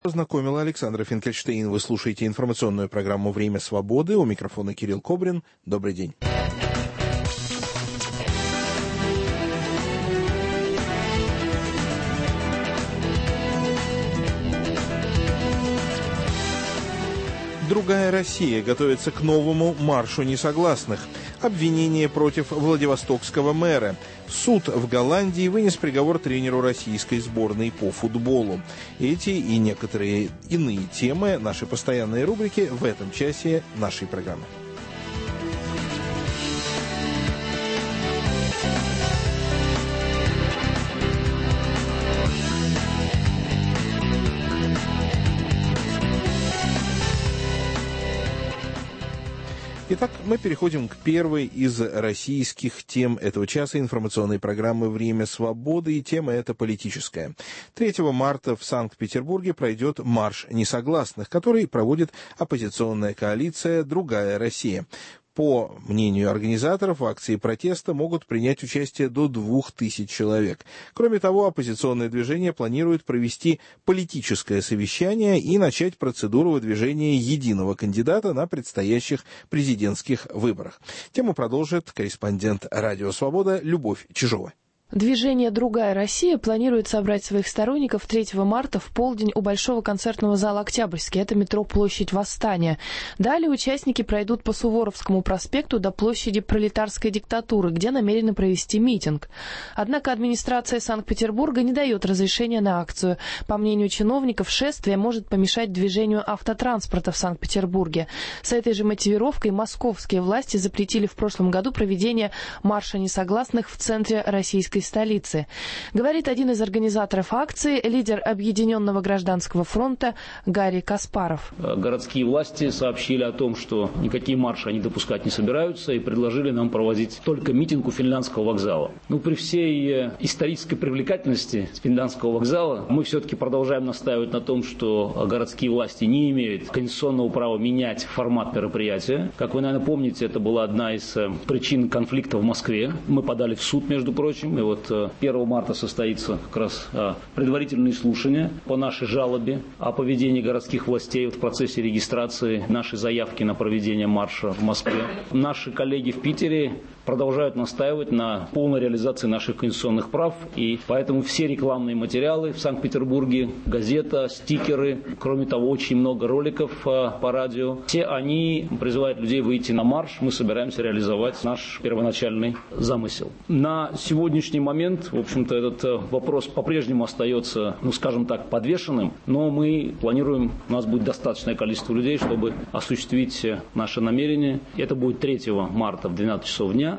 Познакомила Александра Финкельштейн. Вы слушаете информационную программу «Время свободы». У микрофона Кирилл Кобрин. Добрый день. Другая Россия готовится к новому маршу несогласных. Обвинение против владивостокского мэра. Суд в Голландии вынес приговор тренеру российской сборной по футболу. Эти и некоторые иные темы нашей постоянной рубрики в этом часе нашей программы. Итак, мы переходим к первой из российских тем этого часа информационной программы «Время свободы», и тема эта политическая. 3 марта в Санкт-Петербурге пройдет марш несогласных, который проводит оппозиционная коалиция «Другая Россия». По мнению организаторов, в акции протеста могут принять участие до 2000 человек. Кроме того, оппозиционное движение планирует провести политическое совещание и начать процедуру выдвижения единого кандидата на предстоящих президентских выборах. Тему продолжит корреспондент «Радио Свобода» Любовь Чижова. Движение «Другая Россия» планирует собрать своих сторонников 3 марта в полдень у Большого концертного зала «Октябрьский». Это метро «Площадь Восстания». Далее участники пройдут по Суворовскому проспекту до площади Пролетарской диктатуры, где намерены провести митинг. Однако администрация Санкт-Петербурга не дает разрешения на акцию. По мнению чиновников, шествие может помешать движению автотранспорта в Санкт-Петербурге. С этой же мотивировкой московские власти запретили в прошлом году проведение марша несогласных в центре российской столицы. Говорит один из организаторов акции, лидер Объединенного гражданского фронта Гарри Каспаров. Городские власти сообщили о том, что никакие марши они допускать не собираются, и предложили нам проводить только митинг у Финляндского вокзала. При всей исторической привлекательности Финляндского вокзала мы все-таки продолжаем настаивать на том, что городские власти не имеют конституционного права менять формат мероприятия. Как вы, наверное, помните, это была одна из причин конфликта в Москве. Мы подали в суд, между прочим, и 1 марта состоится как раз предварительные слушания по нашей жалобе о поведении городских властей в процессе регистрации нашей заявки на проведение марша в Москве. Наши коллеги в Питере продолжают настаивать на полной реализации наших конституционных прав, и поэтому все рекламные материалы в Санкт-Петербурге, газета, стикеры, кроме того, очень много роликов по радио, все они призывают людей выйти на марш. Мы собираемся реализовать наш первоначальный замысел. На сегодняшний момент, в общем-то, этот вопрос по-прежнему остается, скажем так, подвешенным, но мы планируем, у нас будет достаточное количество людей, чтобы осуществить наше намерение. Это будет 3 марта в 12 часов дня.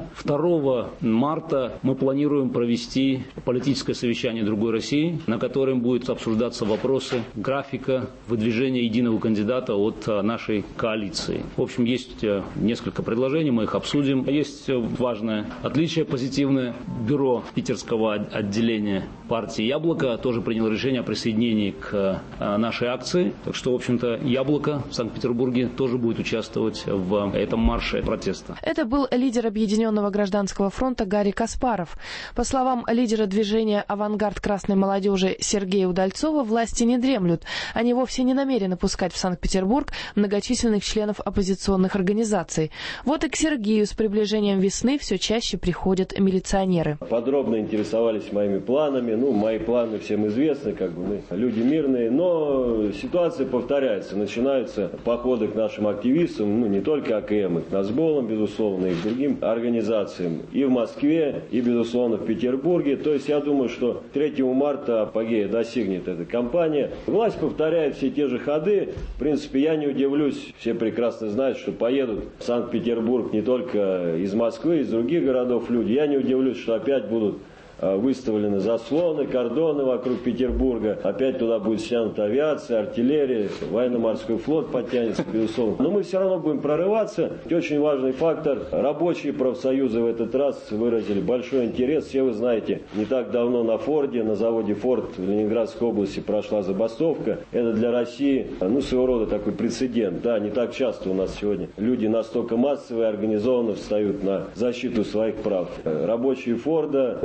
2 марта мы планируем провести политическое совещание «Другой России», на котором будут обсуждаться вопросы графика выдвижения единого кандидата от нашей коалиции. В общем, есть несколько предложений, мы их обсудим. Есть важное отличие позитивное. Бюро питерского отделения партии «Яблоко» тоже приняло решение о присоединении к нашей акции. Так что, в общем-то, «Яблоко» в Санкт-Петербурге тоже будет участвовать в этом марше протеста. Это был лидер Объединенного гражданского фронта Гарри Каспаров. По словам лидера движения «Авангард красной молодежи» Сергея Удальцова, власти не дремлют. Они вовсе не намерены пускать в Санкт-Петербург многочисленных членов оппозиционных организаций. Вот и к Сергею с приближением весны все чаще приходят милиционеры. Подробно интересовались моими планами. Мои планы всем известны, мы люди мирные, но ситуация повторяется. Начинаются походы к нашим активистам, не только АКМ, и к Нацболам, безусловно, и к другим организациям. И в Москве, и, безусловно, в Петербурге. То есть я думаю, что 3 марта апогея достигнет эта кампания. Власть повторяет все те же ходы. В принципе, я не удивлюсь, все прекрасно знают, что поедут в Санкт-Петербург не только из Москвы, из других городов люди. Я не удивлюсь, что опять будут выставлены заслоны, кордоны вокруг Петербурга. Опять туда будет стянута авиация, артиллерия, военно-морской флот подтянется, безусловно. Но мы все равно будем прорываться. И очень важный фактор. Рабочие профсоюзы в этот раз выразили большой интерес. Все вы знаете, не так давно на Форде, на заводе Форд в Ленинградской области прошла забастовка. Это для России, своего рода такой прецедент. Да, не так часто у нас сегодня люди настолько массовые, организованно встают на защиту своих прав. Рабочие Форда, рабочие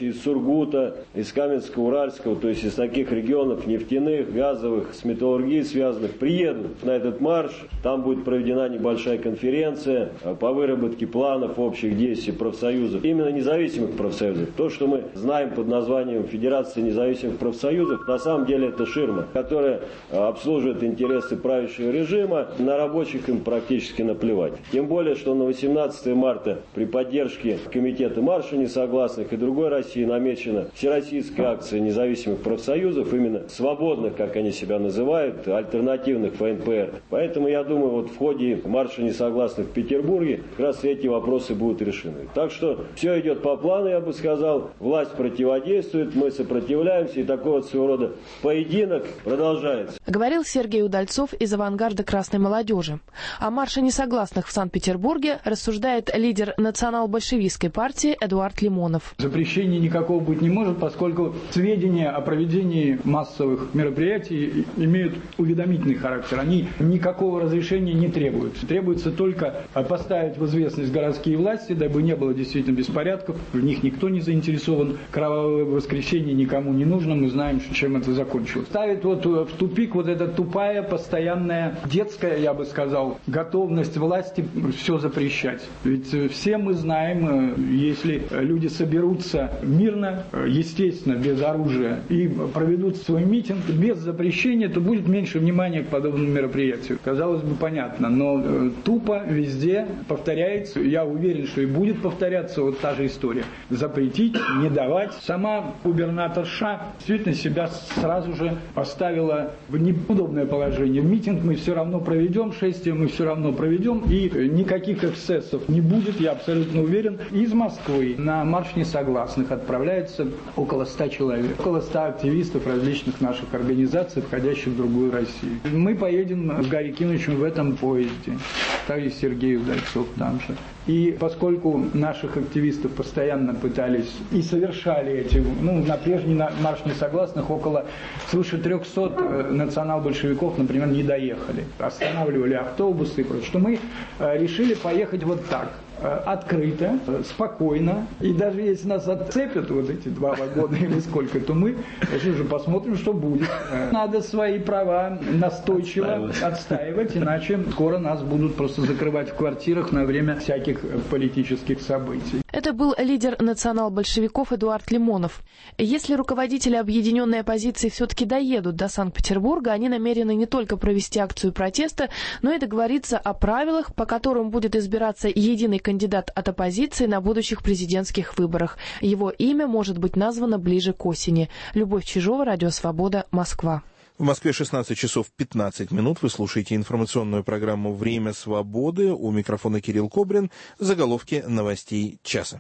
рабочие из Сургута, из Каменска-Уральского, то есть из таких регионов нефтяных, газовых, с металлургией связанных, приедут на этот марш. Там будет проведена небольшая конференция по выработке планов общих действий профсоюзов, именно независимых профсоюзов. То, что мы знаем под названием Федерация независимых профсоюзов, на самом деле это ширма, которая обслуживает интересы правящего режима, на рабочих им практически наплевать. Тем более, что на 18 марта при поддержке Комитета марша несогласных и другой России намечена всероссийская акция независимых профсоюзов, именно свободных, как они себя называют, альтернативных ФНПР. Поэтому я думаю, вот в ходе марша несогласных в Петербурге как раз эти вопросы будут решены. Так что все идет по плану, я бы сказал. Власть противодействует, мы сопротивляемся, и такой вот своего рода поединок продолжается. Говорил Сергей Удальцов из «Авангарда красной молодежи». О марше несогласных в Санкт-Петербурге рассуждает лидер национал-большевистской партии Эдуард Лимонов. Запрещения никакого быть не может, поскольку сведения о проведении массовых мероприятий имеют уведомительный характер. Они никакого разрешения не требуют. Требуется только поставить в известность городские власти, дабы не было действительно беспорядков. В них никто не заинтересован. Кровавое воскресенье никому не нужно. Мы знаем, чем это закончилось. Ставит вот в тупик вот эта тупая, постоянная, детская, я бы сказал, готовность власти все запрещать. Ведь все мы знаем, если люди соберутся мирно, естественно, без оружия, и проведут свой митинг без запрещения, то будет меньше внимания к подобному мероприятию. Казалось бы, понятно, но тупо везде повторяется. Я уверен, что и будет повторяться вот та же история. Запретить, не давать. Сама губернаторша действительно себя сразу же поставила в неудобное положение. Митинг мы все равно проведем, шествие мы все равно проведем, и никаких эксцессов не будет, я абсолютно уверен. Из Москвы на марш несогласных отправляется около 100 человек, около 100 активистов различных наших организаций, входящих в другую Россию. Мы поедем с Гарри Кимовичем в этом поезде, также Сергей Удальцов там же. И поскольку наших активистов постоянно пытались и совершали эти, на прежний марш несогласных около свыше 300 национал-большевиков, например, не доехали. Останавливали автобусы и прочее. Что мы решили поехать вот так. Открыто, спокойно. И даже если нас отцепят вот эти 2 вагона или сколько, то мы уже посмотрим, что будет. Надо свои права настойчиво отстаивать, иначе скоро нас будут просто закрывать в квартирах на время всяких политических событий. Это был лидер национал-большевиков Эдуард Лимонов. Если руководители объединенной оппозиции все-таки доедут до Санкт-Петербурга, они намерены не только провести акцию протеста, но и договориться о правилах, по которым будет избираться единый кандидат от оппозиции на будущих президентских выборах. Его имя может быть названо ближе к осени. Любовь Чижова, Радио Свобода, Москва. В Москве 16 часов 15 минут. Вы слушаете информационную программу «Время свободы». У микрофона Кирилл Кобрин. Заголовки новостей часа.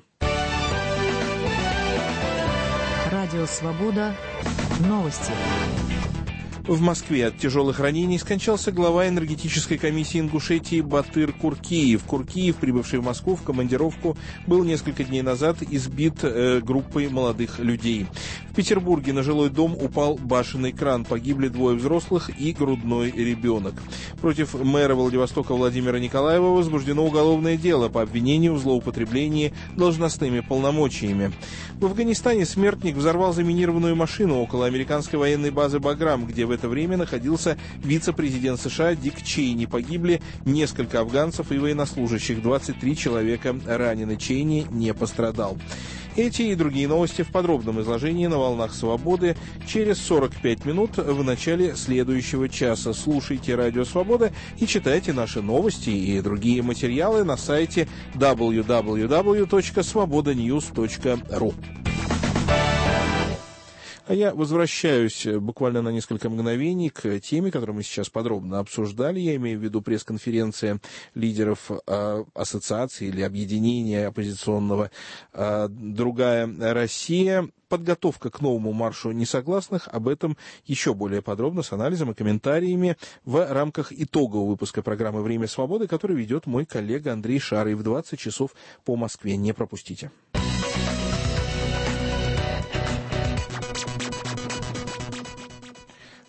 Радио Свобода. Новости. В Москве от тяжелых ранений скончался глава энергетической комиссии Ингушетии Батыр Куркиев. Куркиев, прибывший в Москву в командировку, был несколько дней назад избит группой молодых людей. В Петербурге на жилой дом упал башенный кран. Погибли 2 взрослых и грудной ребенок. Против мэра Владивостока Владимира Николаева возбуждено уголовное дело по обвинению в злоупотреблении должностными полномочиями. В Афганистане смертник взорвал заминированную машину около американской военной базы «Баграм», где в это время находился вице-президент США Дик Чейни. Погибли несколько афганцев и военнослужащих. 23 человека ранены. Чейни не пострадал. Эти и другие новости в подробном изложении на волнах «Свободы» через 45 минут в начале следующего часа. Слушайте «Радио Свобода» и читайте наши новости и другие материалы на сайте www.svobodanews.ru. А я возвращаюсь буквально на несколько мгновений к теме, которую мы сейчас подробно обсуждали. Я имею в виду пресс-конференция лидеров ассоциации или объединения оппозиционного «Другая Россия». Подготовка к новому маршу несогласных. Об этом еще более подробно с анализом и комментариями в рамках итогового выпуска программы «Время свободы», который ведет мой коллега Андрей Шарый в 20 часов по Москве. Не пропустите.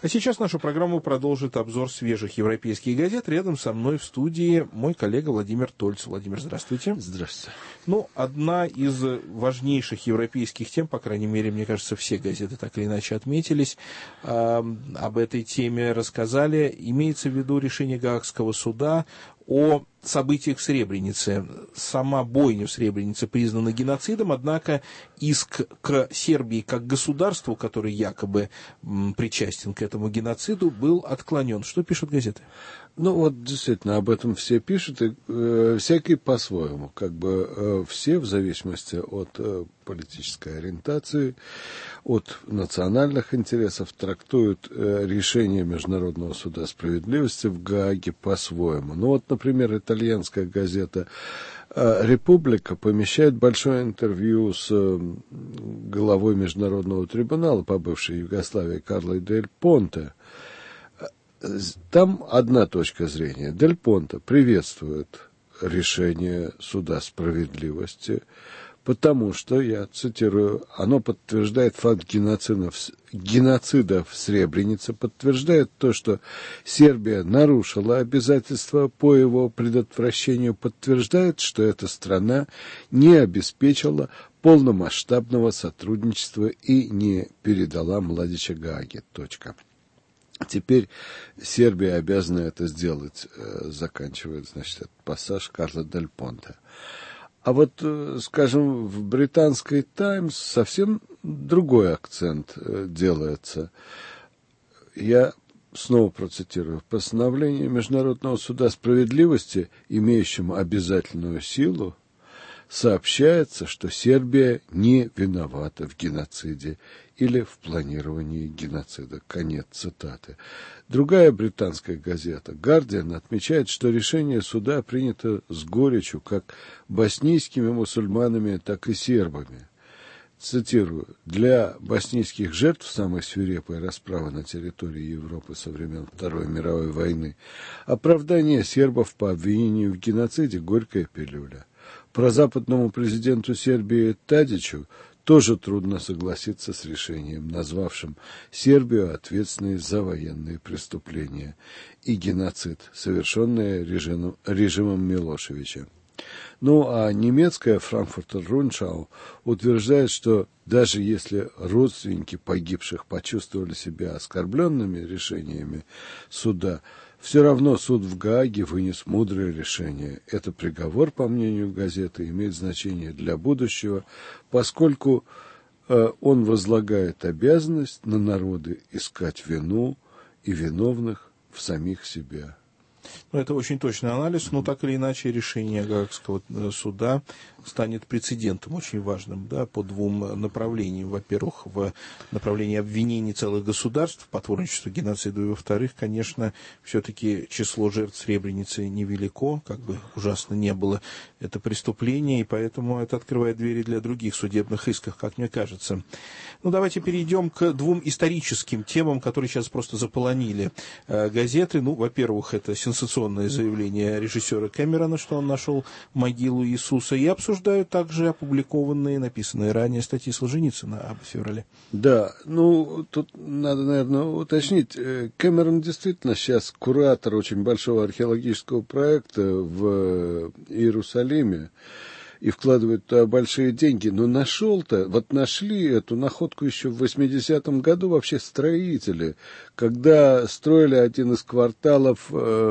А сейчас нашу программу продолжит обзор свежих европейских газет. Рядом со мной в студии мой коллега Владимир Тольц. Владимир, здравствуйте. Здравствуйте. Ну, одна из важнейших европейских тем, по крайней мере, мне кажется, все газеты так или иначе отметились, об этой теме рассказали. Имеется в виду решение Гаагского суда о событиях в Сребренице. Сама бойня в Сребренице признана геноцидом, однако иск к Сербии как государству, который якобы причастен к этому геноциду, был отклонен. Что пишут газеты? Ну вот действительно об этом все пишут, и всякий по-своему, все в зависимости от политической ориентации, от национальных интересов трактуют решение Международного суда справедливости в Гааге по-своему. Ну вот, например, итальянская газета «Република» помещает большое интервью с главой Международного трибунала по бывшей Югославии Карлой Дель Понте. Там одна точка зрения. Дель Понте приветствует решение суда справедливости, потому что, я цитирую, оно подтверждает факт геноцида в Сребренице, подтверждает то, что Сербия нарушила обязательства по его предотвращению, подтверждает, что эта страна не обеспечила полномасштабного сотрудничества и не передала Младича Гааге. Точка. Теперь Сербия обязана это сделать, заканчивает, этот пассаж Карла Дель Понте. А вот, скажем, в британской «Таймс» совсем другой акцент делается. Я снова процитирую. В постановлении Международного суда справедливости, имеющем обязательную силу, сообщается, что Сербия не виновата в геноциде или в планировании геноцида. Конец цитаты. Другая британская газета «Гардиан» отмечает, что решение суда принято с горечью как боснийскими мусульманами, так и сербами. Цитирую. «Для боснийских жертв самой свирепой расправы на территории Европы со времен Второй мировой войны оправдание сербов по обвинению в геноциде – горькая пилюля. Прозападному президенту Сербии Тадичу тоже трудно согласиться с решением, назвавшим Сербию ответственной за военные преступления и геноцид, совершенные режимом Милошевича». Ну, а немецкая Frankfurter Rundschau утверждает, что даже если родственники погибших почувствовали себя оскорбленными решениями суда, все равно суд в Гааге вынес мудрое решение. Это приговор, по мнению газеты, имеет значение для будущего, поскольку он возлагает обязанность на народы искать вину и виновных в самих себе. Ну, это очень точный анализ, но так или иначе решение Гаагского суда станет прецедентом очень важным, да, по двум направлениям. Во-первых, в направлении обвинений целых государств, потворничеству геноциду, и во-вторых, конечно, все-таки число жертв Сребреницы невелико, как бы ужасно не было это преступление, и поэтому это открывает двери для других судебных исков, как мне кажется. Ну, давайте перейдем к двум историческим темам, которые сейчас просто заполонили газеты. Ну, во-первых, это сенсационное заявление режиссера Кэмерона, что он нашел могилу Иисуса, и обсуждают также опубликованные, написанные ранее статьи Солженицына об феврале. Да, ну, тут надо, наверное, уточнить. Кэмерон действительно сейчас куратор очень большого археологического проекта в Иерусалиме и вкладывает туда большие деньги. Но нашли эту находку еще в 80-м году вообще строители, когда строили один из кварталов,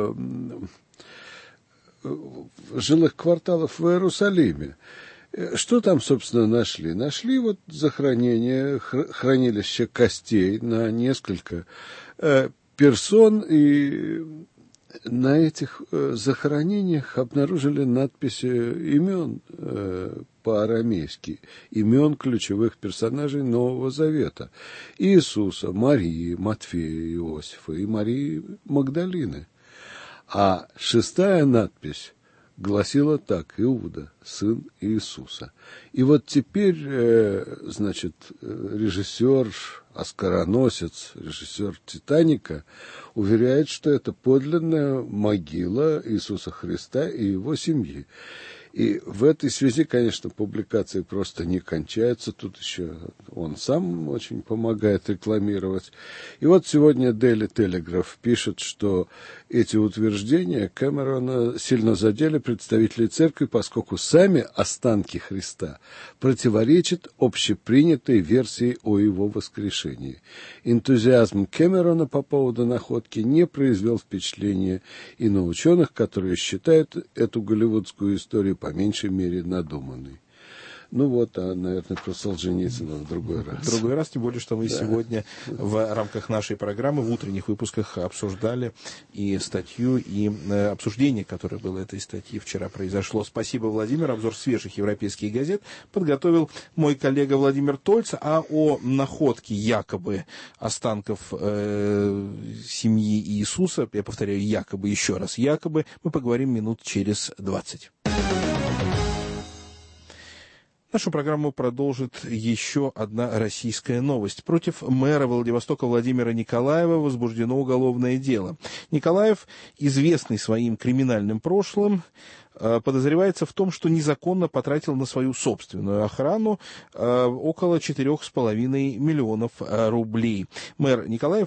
жилых кварталов в Иерусалиме. Что там, собственно, нашли? Нашли вот захоронение, хранилище костей на несколько персон, и на этих захоронениях обнаружили надписи имен по-арамейски, имен ключевых персонажей Нового Завета: Иисуса, Марии, Матфея, Иосифа и Марии Магдалины. А шестая надпись гласила так: Иуда, сын Иисуса. И вот теперь, режиссер, оскароносец, режиссер «Титаника» уверяет, что это подлинная могила Иисуса Христа и его семьи. И в этой связи, конечно, публикации просто не кончаются. Тут еще он сам очень помогает рекламировать. И вот сегодня Daily Telegraph пишет, что эти утверждения Кэмерона сильно задели представителей церкви, поскольку сами останки Христа противоречат общепринятой версии о его воскрешении. Энтузиазм Кэмерона по поводу находки не произвел впечатления и на ученых, которые считают эту голливудскую историю по меньшей мере надуманной. Ну вот, наверное, про Солженицына в другой раз. В другой раз, тем более, что мы сегодня в рамках нашей программы в утренних выпусках обсуждали и статью, и обсуждение, которое было этой статьи вчера произошло. Спасибо, Владимир. Обзор свежих европейских газет подготовил мой коллега Владимир Тольц, а о находке якобы останков семьи Иисуса, я повторяю, якобы, еще раз, якобы, мы поговорим минут через 20. Нашу программу продолжит еще одна российская новость. Против мэра Владивостока Владимира Николаева возбуждено уголовное дело. Николаев, известный своим криминальным прошлым, подозревается в том, что незаконно потратил на свою собственную охрану около 4,5 миллионов рублей. Мэр Николаев,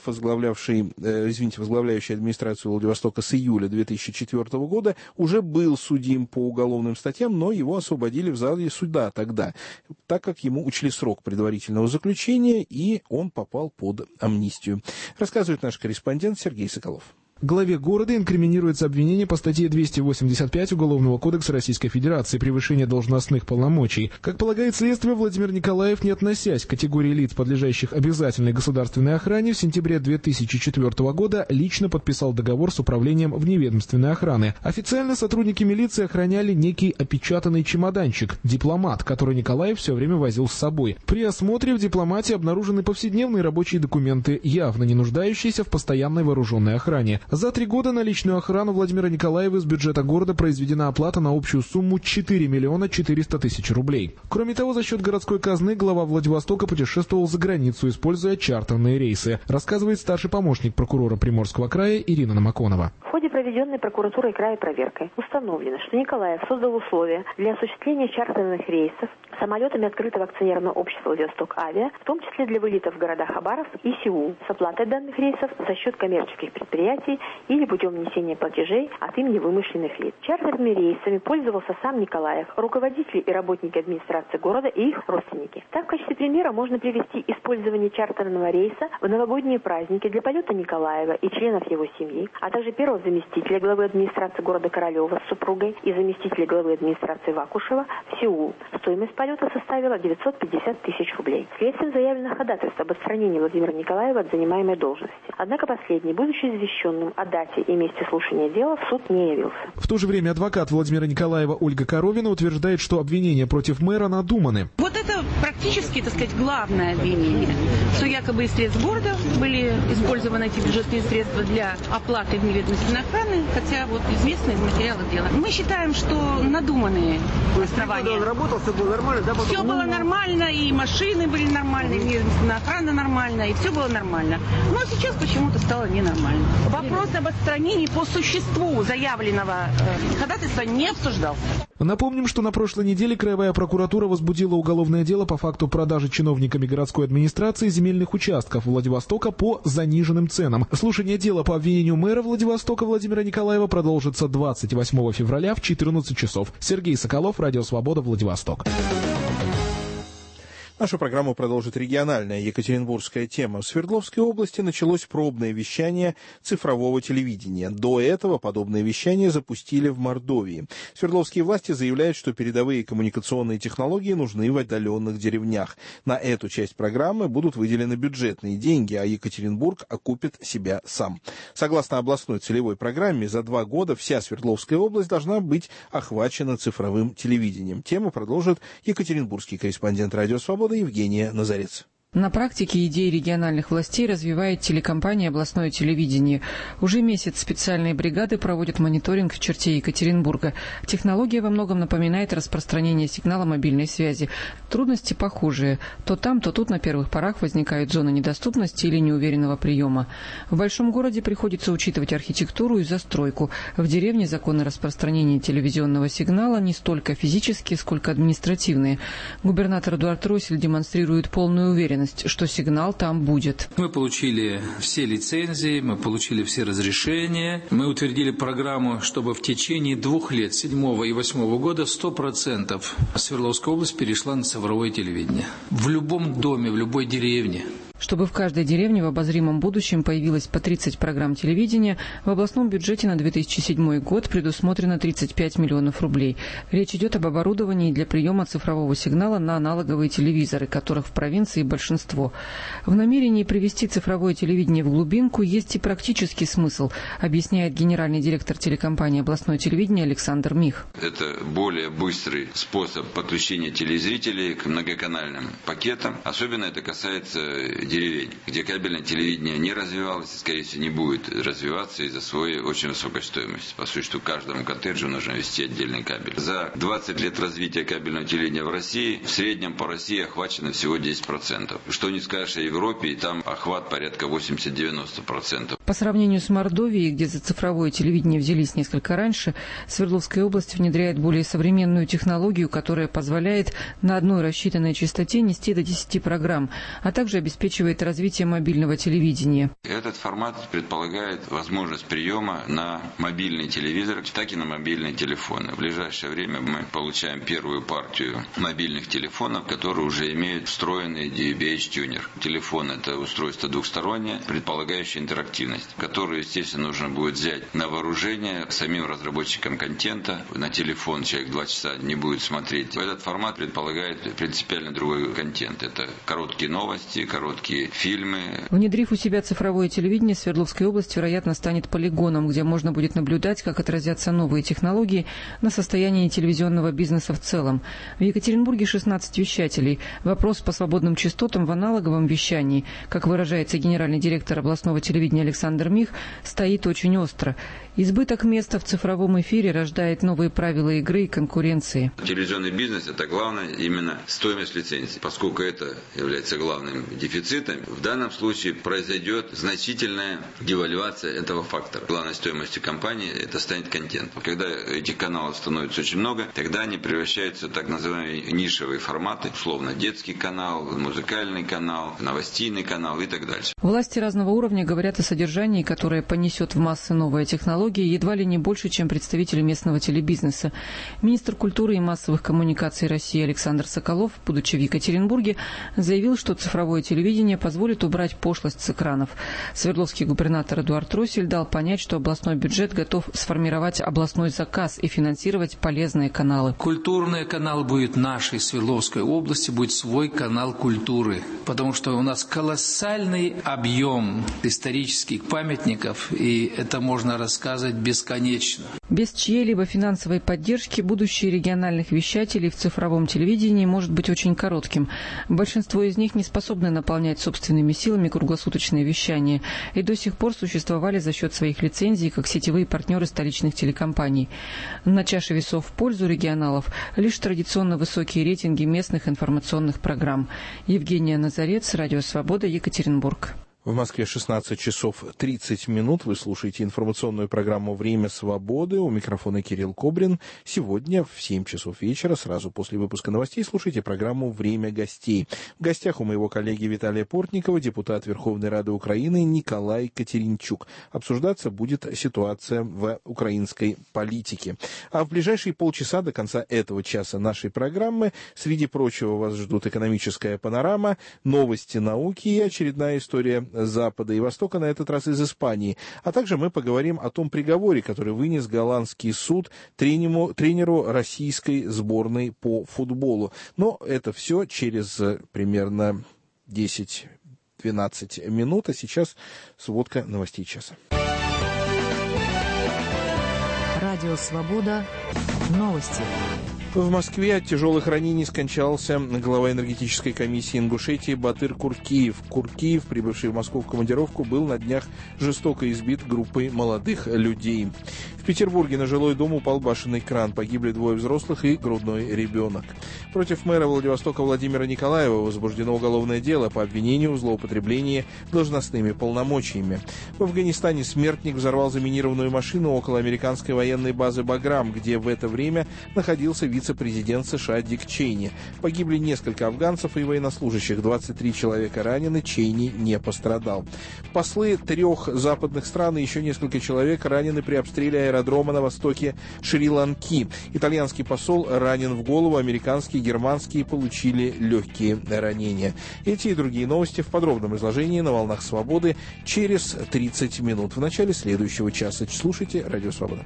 возглавляющий администрацию Владивостока с июля 2004 года, уже был судим по уголовным статьям, но его освободили в зале суда тогда, так как ему учли срок предварительного заключения, и он попал под амнистию. Рассказывает наш корреспондент Сергей Соколов. Главе города инкриминируется обвинение по статье 285 Уголовного кодекса Российской Федерации «Превышение должностных полномочий». Как полагает следствие, Владимир Николаев, не относясь к категории лиц, подлежащих обязательной государственной охране, в сентябре 2004 года лично подписал договор с управлением вневедомственной охраны. Официально сотрудники милиции охраняли некий опечатанный чемоданчик – дипломат, который Николаев все время возил с собой. При осмотре в дипломате обнаружены повседневные рабочие документы, явно не нуждающиеся в постоянной вооруженной охране. За 3 года на личную охрану Владимира Николаева из бюджета города произведена оплата на общую сумму 4 миллиона 400 тысяч рублей. Кроме того, за счет городской казны глава Владивостока путешествовал за границу, используя чартерные рейсы, рассказывает старший помощник прокурора Приморского края Ирина Намаконова. В ходе проведенной прокуратурой края проверкой установлено, что Николаев создал условия для осуществления чартерных рейсов самолетами открытого акционерного общества «Владивосток Авиа», в том числе для вылетов в города Хабаровск и Сеул, с оплатой данных рейсов за счет коммерческих предприятий или путем внесения платежей от имени вымышленных лиц. Чартерными рейсами пользовался сам Николаев, руководители и работники администрации города и их родственники. Так, в качестве примера можно привести использование чартерного рейса в новогодние праздники для полета Николаева и членов его семьи, а также первого заместителя главы администрации города Королева с супругой и заместителя главы администрации Вакушева в Сеул. Стоимость полета составила 950 тысяч рублей. Следствием заявлено ходатайство об отстранении Владимира Николаева от занимаемой должности. Однако последний, будучи извещенным о дате и месте слушания дела, в суд не явился. В то же время адвокат Владимира Николаева Ольга Коровина утверждает, что обвинения против мэра надуманы. Вот это практически, так сказать, главное обвинение, что якобы из средств города были использованы эти бюджетные средства для оплаты вневедомственной охраны, хотя вот известно из материала дела. Мы считаем, что надуманные основания. Когда он работал, все было нормально, да? Все было нормально, и машины были нормальные, и вневедомственная охрана нормальная, и все было нормально. Но сейчас почему-то стало ненормально. Вопрос об отстранении по существу заявленного ходатайства не обсуждался. Напомним, что на прошлой неделе Краевая прокуратура возбудила уголовное дело по факту продажи чиновниками городской администрации земельных участков Владивостока по заниженным ценам. Слушание дела по обвинению мэра Владивостока Владимира Николаева продолжится 28 февраля в 14 часов. Сергей Соколов, Радио Свобода, Владивосток. Нашу программу продолжит региональная екатеринбургская тема. В Свердловской области началось пробное вещание цифрового телевидения. До этого подобное вещание запустили в Мордовии. Свердловские власти заявляют, что передовые коммуникационные технологии нужны в отдаленных деревнях. На эту часть программы будут выделены бюджетные деньги, а Екатеринбург окупит себя сам. Согласно областной целевой программе, за 2 года вся Свердловская область должна быть охвачена цифровым телевидением. Тему продолжит екатеринбургский корреспондент «Радио Свобода» Евгения Назарец. На практике идеи региональных властей развивает телекомпания «Областное телевидение». Уже месяц специальные бригады проводят мониторинг в черте Екатеринбурга. Технология во многом напоминает распространение сигнала мобильной связи. Трудности похожие. То там, то тут на первых порах возникают зоны недоступности или неуверенного приема. В большом городе приходится учитывать архитектуру и застройку. В деревне законы распространения телевизионного сигнала не столько физические, сколько административные. Губернатор Эдуард Россель демонстрирует полную уверенность, что сигнал там будет. Мы получили все лицензии, мы получили все разрешения, мы утвердили программу, чтобы в течение 2 лет, 7 и 8 года, 100% Свердловская область перешла на цифровое телевидение. В любом доме, в любой деревне. Чтобы в каждой деревне в обозримом будущем появилось по 30 программ телевидения, в областном бюджете на 2007 год предусмотрено 35 миллионов рублей. Речь идет об оборудовании для приема цифрового сигнала на аналоговые телевизоры, которых в провинции большинство. В намерении привести цифровое телевидение в глубинку есть и практический смысл, объясняет генеральный директор телекомпании «Областное телевидение» Александр Мих. Это более быстрый способ подключения телезрителей к многоканальным пакетам. Особенно это касается деревень, где кабельное телевидение не развивалось и, скорее всего, не будет развиваться из-за своей очень высокой стоимости. По сути, что каждому коттеджу нужно вести отдельный кабель. За 20 лет развития кабельного телевидения в России, в среднем по России охвачено всего 10%. Что не скажешь о Европе, и там охват порядка 80-90%. По сравнению с Мордовией, где за цифровое телевидение взялись несколько раньше, Свердловская область внедряет более современную технологию, которая позволяет на одной рассчитанной частоте нести до 10 программ, а также обеспечивает развитие мобильного телевидения. Этот формат предполагает возможность приема на мобильный телевизор, так и на мобильные телефоны. В ближайшее время мы получаем первую партию мобильных телефонов, которые уже имеют встроенный DBH-тюнер. Телефон – это устройство двухстороннее, предполагающее интерактивность, которую, естественно, нужно будет взять на вооружение самим разработчикам контента. На телефон человек 2 часа не будет смотреть. Этот формат предполагает принципиально другой контент. Это короткие новости, короткие фильмы. Внедрив у себя цифровое телевидение, Свердловская область, вероятно, станет полигоном, где можно будет наблюдать, как отразятся новые технологии на состоянии телевизионного бизнеса в целом. В Екатеринбурге 16 вещателей. Вопрос по свободным частотам в аналоговом вещании, как выражается генеральный директор областного телевидения Александр Мих, стоит очень остро. Избыток места в цифровом эфире рождает новые правила игры и конкуренции. Телевизионный бизнес – это главное именно стоимость лицензии. Поскольку это является главным дефицитом, в данном случае произойдет значительная девальвация этого фактора. Главной стоимостью компании это станет контент. Когда этих каналов становится очень много, тогда они превращаются в так называемые нишевые форматы. Условно, детский канал, музыкальный канал, новостейный канал и так дальше. Власти разного уровня говорят о содержании, которое понесет в массы новая технология, едва ли не больше, чем представители местного телебизнеса. Министр культуры и массовых коммуникаций России Александр Соколов, будучи в Екатеринбурге, заявил, что цифровое телевидение позволит убрать пошлость с экранов. Свердловский губернатор Эдуард Россель дал понять, что областной бюджет готов сформировать областной заказ и финансировать полезные каналы. Культурный канал будет нашей Свердловской области, будет свой канал культуры, потому что у нас колоссальный объем исторических памятников, и это можно рассказывать бесконечно. Без чьей-либо финансовой поддержки будущее региональных вещателей в цифровом телевидении может быть очень коротким. Большинство из них не способны наполнять собственными силами круглосуточное вещание и до сих пор существовали за счет своих лицензий как сетевые партнеры столичных телекомпаний. На чаше весов в пользу регионалов лишь традиционно высокие рейтинги местных информационных программ. Евгения Назарец, Радио Свобода, Екатеринбург. В Москве 16 часов 30 минут. Вы слушаете информационную программу «Время свободы». У микрофона Кирилл Кобрин. Сегодня в 7 часов вечера, сразу после выпуска новостей, слушайте программу «Время гостей». В гостях у моего коллеги Виталия Портникова, депутат Верховной Рады Украины Николай Катеринчук. Обсуждаться будет ситуация в украинской политике. А в ближайшие полчаса до конца этого часа нашей программы, среди прочего, вас ждут экономическая панорама, новости науки и очередная история Запада и Востока, на этот раз из Испании. А также мы поговорим о том приговоре, который вынес голландский суд тренеру российской сборной по футболу. Но это все через примерно 10-12 минут. А сейчас сводка новостей часа. Радио «Свобода». Новости. В Москве от тяжелых ранений скончался глава энергетической комиссии Ингушетии Батыр Куркиев. Куркиев, прибывший в Москву в командировку, был на днях жестоко избит группой молодых людей. В Петербурге на жилой дом упал башенный кран. Погибли 2 взрослых и грудной ребенок. Против мэра Владивостока Владимира Николаева возбуждено уголовное дело по обвинению в злоупотреблении должностными полномочиями. В Афганистане смертник взорвал заминированную машину около американской военной базы «Баграм», где в это время находился вице-президент США Дик Чейни. Погибли несколько афганцев и военнослужащих, 23 человека ранены, Чейни не пострадал. Послы 3 западных стран и еще несколько человек ранены при обстреле аэродрома на востоке Шри-Ланки. Итальянский посол ранен в голову, американские и германские получили легкие ранения. Эти и другие новости в подробном изложении на «Волнах Свободы» через 30 минут. В начале следующего часа. Слушайте «Радио Свобода».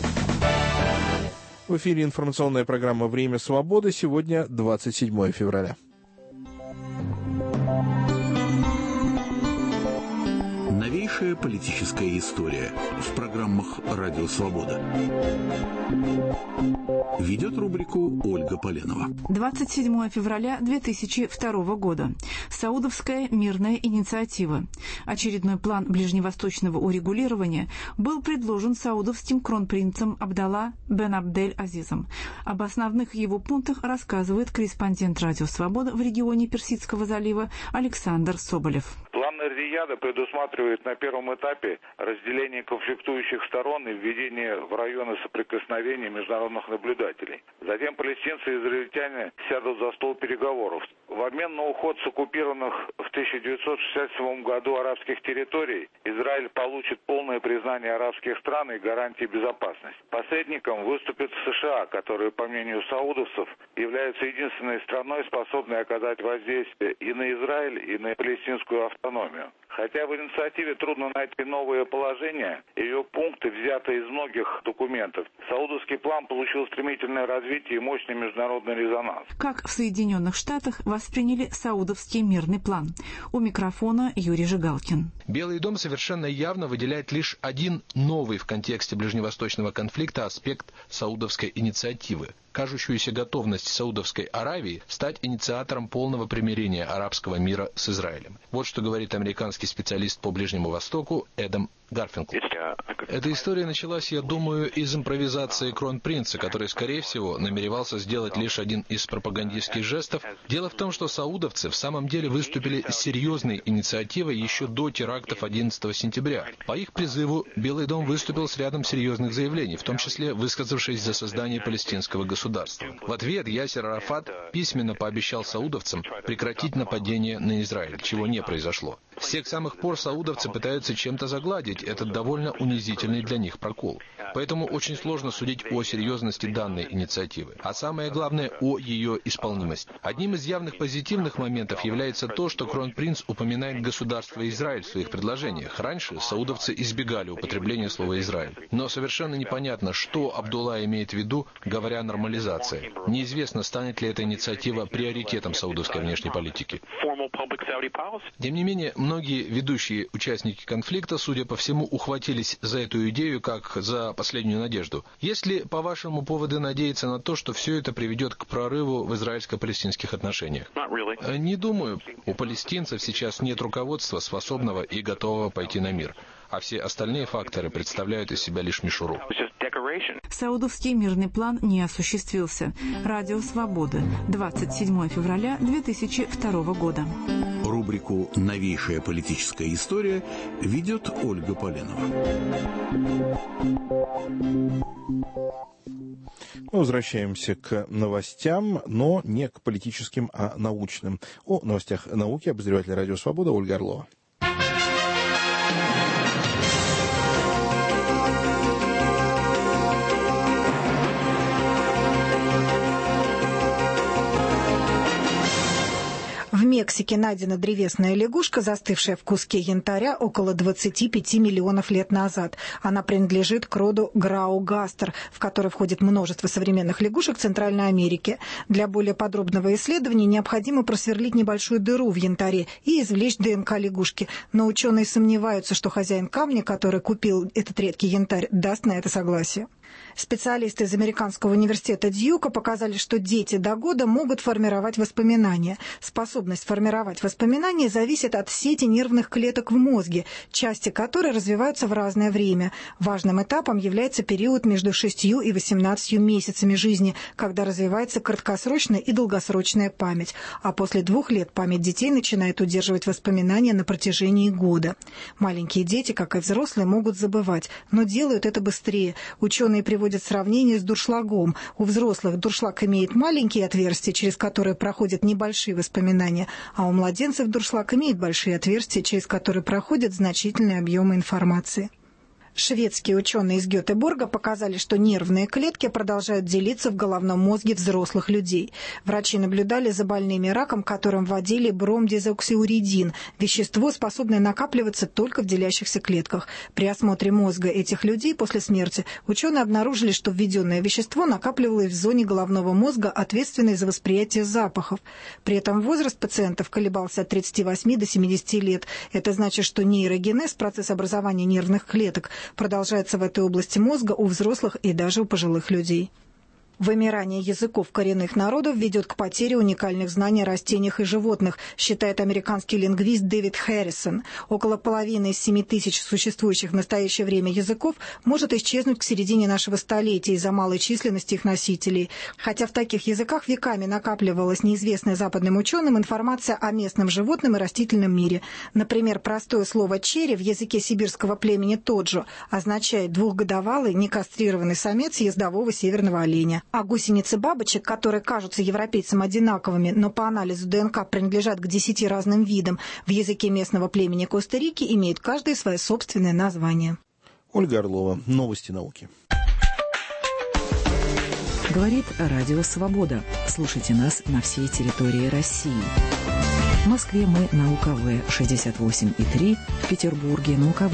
В эфире информационная программа «Время свободы». Сегодня 27 февраля. Новейшая политическая история в программах «Радио Свобода». Ведет рубрику Ольга Поленова. 27 февраля 2002 года. Саудовская мирная инициатива. Очередной план ближневосточного урегулирования был предложен саудовским кронпринцем Абдалла бен Абдель-Азизом. Об основных его пунктах рассказывает корреспондент «Радио Свобода» в регионе Персидского залива Александр Соболев. План Эр-Рияда предусматривает на первом этапе разделение конфликтующих сторон и введение в районы соприкосновения международных наблюдателей. Затем палестинцы и израильтяне сядут за стол переговоров. В обмен на уход с оккупированных в 1967 году арабских территорий Израиль получит полное признание арабских стран и гарантии безопасности. Посредником выступит США, которые, по мнению саудовцев, являются единственной страной, способной оказать воздействие и на Израиль, и на палестинскую автономию. Хотя в инициативе трудно найти новые положения, ее пункты взяты из многих документов. Саудовский план получил стремительное развитие и мощный международный резонанс. Как в Соединенных Штатах восприняли саудовский мирный план? У микрофона Юрий Жигалкин. Белый дом совершенно явно выделяет лишь один новый в контексте ближневосточного конфликта аспект саудовской инициативы – кажущуюся готовность Саудовской Аравии стать инициатором полного примирения арабского мира с Израилем. Вот что говорит американский специалист по Ближнему Востоку Эдам Гарфинкл. Эта история началась, я думаю, из импровизации кронпринца, который, скорее всего, намеревался сделать лишь один из пропагандистских жестов. Дело в том, что саудовцы в самом деле выступили с серьезной инициативой еще до терактов 11 сентября. По их призыву Белый дом выступил с рядом серьезных заявлений, в том числе высказавшись за создание палестинского государства. В ответ Ясер Арафат письменно пообещал саудовцам прекратить нападение на Израиль, чего не произошло. С тех самых пор саудовцы пытаются чем-то загладить этот довольно унизительный для них прокол. Поэтому очень сложно судить о серьезности данной инициативы, а самое главное о ее исполнимости. Одним из явных позитивных моментов является то, что кронпринц упоминает государство Израиль в своих предложениях. Раньше саудовцы избегали употребления слова «Израиль». Но совершенно непонятно, что Абдулла имеет в виду, говоря о нормализации. Неизвестно, станет ли эта инициатива приоритетом саудовской внешней политики. Тем не менее, многие ведущие участники конфликта, судя по всему, ухватились за эту идею как за последнюю надежду. Есть ли, по-вашему, поводы надеяться на то, что все это приведет к прорыву в израильско-палестинских отношениях? Не думаю. У палестинцев сейчас нет руководства, способного и готового пойти на мир. А все остальные факторы представляют из себя лишь мишуру. Саудовский мирный план не осуществился. Радио Свобода. 27 февраля 2002 года. Рубрику «Новейшая политическая история» ведет Ольга Поленова. Мы возвращаемся к новостям, но не к политическим, а научным. О новостях науки обозреватель «Радио Свобода» Ольга Орлова. В Мексике найдена древесная лягушка, застывшая в куске янтаря около 25 миллионов лет назад. Она принадлежит к роду Граугастер, в который входит множество современных лягушек Центральной Америки. Для более подробного исследования необходимо просверлить небольшую дыру в янтаре и извлечь ДНК лягушки. Но ученые сомневаются, что хозяин камня, который купил этот редкий янтарь, даст на это согласие. Специалисты из американского университета Дьюка показали, что дети до года могут формировать воспоминания. Способность формировать воспоминания зависит от сети нервных клеток в мозге, части которой развиваются в разное время. Важным этапом является период между 6 и 18 месяцами жизни, когда развивается краткосрочная и долгосрочная память. А после 2 лет память детей начинает удерживать воспоминания на протяжении года. Маленькие дети, как и взрослые, могут забывать, но делают это быстрее. Ученые приводят сравнение с дуршлагом. У взрослых дуршлаг имеет маленькие отверстия, через которые проходят небольшие воспоминания, а у младенцев дуршлаг имеет большие отверстия, через которые проходят значительные объемы информации. Шведские ученые из Гетеборга показали, что нервные клетки продолжают делиться в головном мозге взрослых людей. Врачи наблюдали за больными раком, которым вводили бромдезоксиуридин, вещество, способное накапливаться только в делящихся клетках. При осмотре мозга этих людей после смерти ученые обнаружили, что введенное вещество накапливалось в зоне головного мозга, ответственной за восприятие запахов. При этом возраст пациентов колебался от 38 до 70 лет. Это значит, что нейрогенез, процесс образования нервных клеток, продолжается в этой области мозга у взрослых и даже у пожилых людей. Вымирание языков коренных народов ведет к потере уникальных знаний о растениях и животных, считает американский лингвист Дэвид Харрисон. Около половины из 7 тысяч существующих в настоящее время языков может исчезнуть к середине нашего столетия из-за малой численности их носителей. Хотя в таких языках веками накапливалась неизвестная западным ученым информация о местном животном и растительном мире. Например, простое слово «черри» в языке сибирского племени Тоджо означает двухгодовалый некастрированный самец ездового северного оленя. А гусеницы бабочек, которые кажутся европейцам одинаковыми, но по анализу ДНК принадлежат к 10 разным видам, в языке местного племени Коста-Рики имеют каждое свое собственное название. Ольга Орлова. Новости науки. Говорит Радио Свобода. Слушайте нас на всей территории России. В Москве мы на УКВ 68,3, в Петербурге на УКВ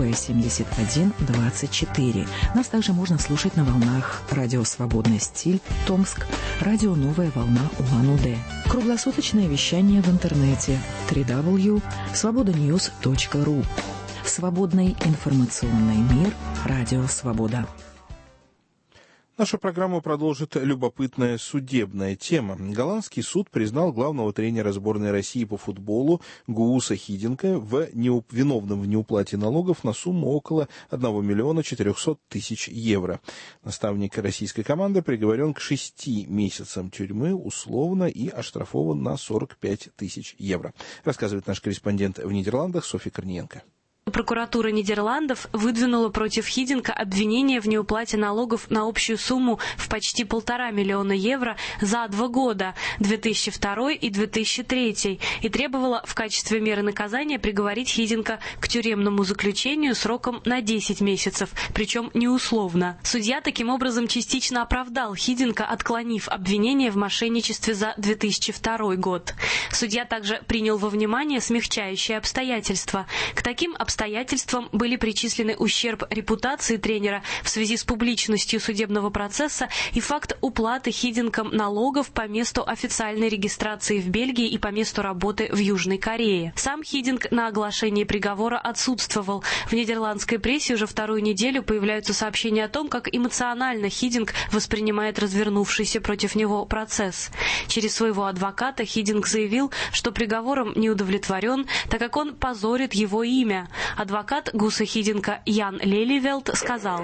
71,24. Нас также можно слушать на волнах Радио Свободный стиль, Томск, Радио Новая волна Улан-Удэ. Круглосуточное вещание в интернете www.svobodanews.ru. Свободный информационный мир. Радио Свобода. Нашу программу продолжит любопытная судебная тема. Голландский суд признал главного тренера сборной России по футболу Гууса Хидинка виновным в неуплате налогов на сумму около 1 миллиона 400 тысяч евро. Наставник российской команды приговорен к 6 месяцам тюрьмы условно и оштрафован на 45 тысяч евро. Рассказывает наш корреспондент в Нидерландах Софья Корниенко. Прокуратура Нидерландов выдвинула против Хидинка обвинение в неуплате налогов на общую сумму в почти 1,5 миллиона евро за 2 года, 2002 и 2003, и требовала в качестве меры наказания приговорить Хидинка к тюремному заключению сроком на 10 месяцев, причем не условно. Судья таким образом частично оправдал Хидинка, отклонив обвинение в мошенничестве за 2002 год. Судья также принял во внимание смягчающие обстоятельства. К таким обстоятельствам были причислены ущерб репутации тренера в связи с публичностью судебного процесса и факт уплаты Хидинком налогов по месту официальной регистрации в Бельгии и по месту работы в Южной Корее. Сам Хидинк на оглашении приговора отсутствовал. В нидерландской прессе уже 2-ю неделю появляются сообщения о том, как эмоционально Хидинк воспринимает развернувшийся против него процесс. Через своего адвоката Хидинк заявил, что приговором не удовлетворен, так как он позорит его имя. Адвокат Гуса Хидинка Ян Лелевелд сказал: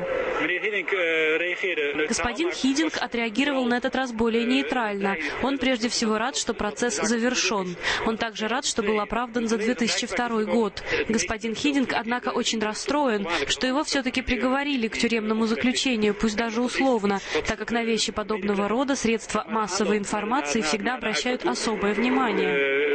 господин Хидинк отреагировал на этот раз более нейтрально. Он прежде всего рад, что процесс завершен. Он также рад, что был оправдан за 2002 год. Господин Хидинк, однако, очень расстроен, что его все-таки приговорили к тюремному заключению, пусть даже условно, так как на вещи подобного рода средства массовой информации всегда обращают особое внимание.